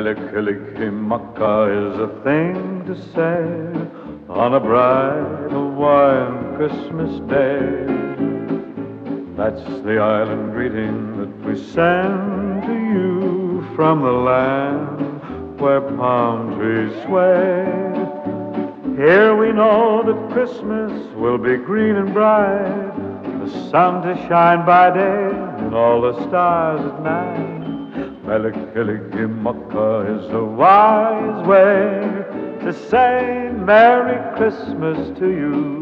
Melikilikimaka is a thing to say on a bright Hawaiian Christmas day. That's the island greeting that we send to you from the land where palm trees sway. Here we know that Christmas will be green and bright, the sun to shine by day and all the stars at night. Melikilikimaka is a wise way to say Merry Christmas to you.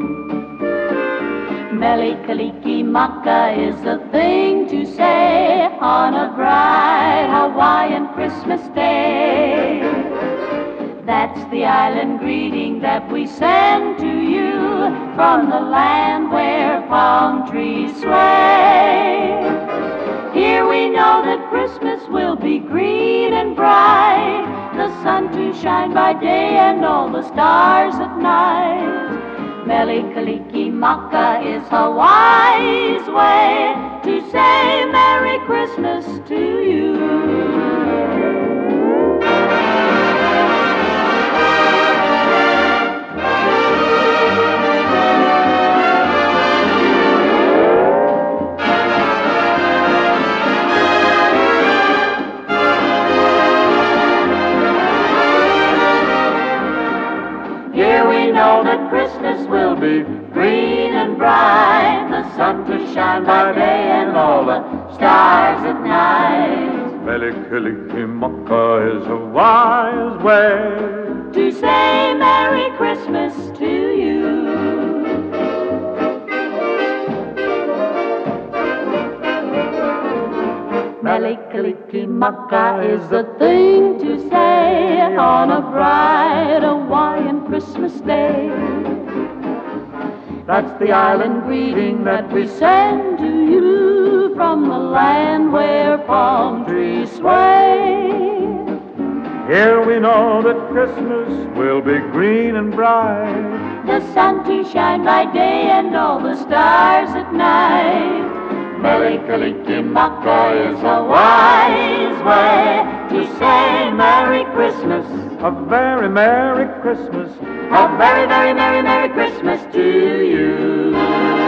Melikilikimaka is a thing to say on a bright Hawaiian Christmas day. That's the island greeting that we send to you from the land where palm trees sway. Here we know that Christmas will be green and bright, the sun to shine by day and all the stars at night. Melikilikimaka is a wise way to say Merry Christmas to you. Here we know that Christmas will be green and bright, the sun to shine by day and all the stars at night. Melikilikimaka is a wise way to say Merry Christmas to you. Melikilikimaka is the thing to say on a bright Hawaiian Christmas day. That's the island greeting that we send to you from the land where palm trees sway. Here we know that Christmas will be green and bright, the sun to shine by day and all the stars at night. Melikilikimaka is a wise way to say Merry Christmas, a very Merry Christmas, a very, very, Merry, Merry Christmas to you.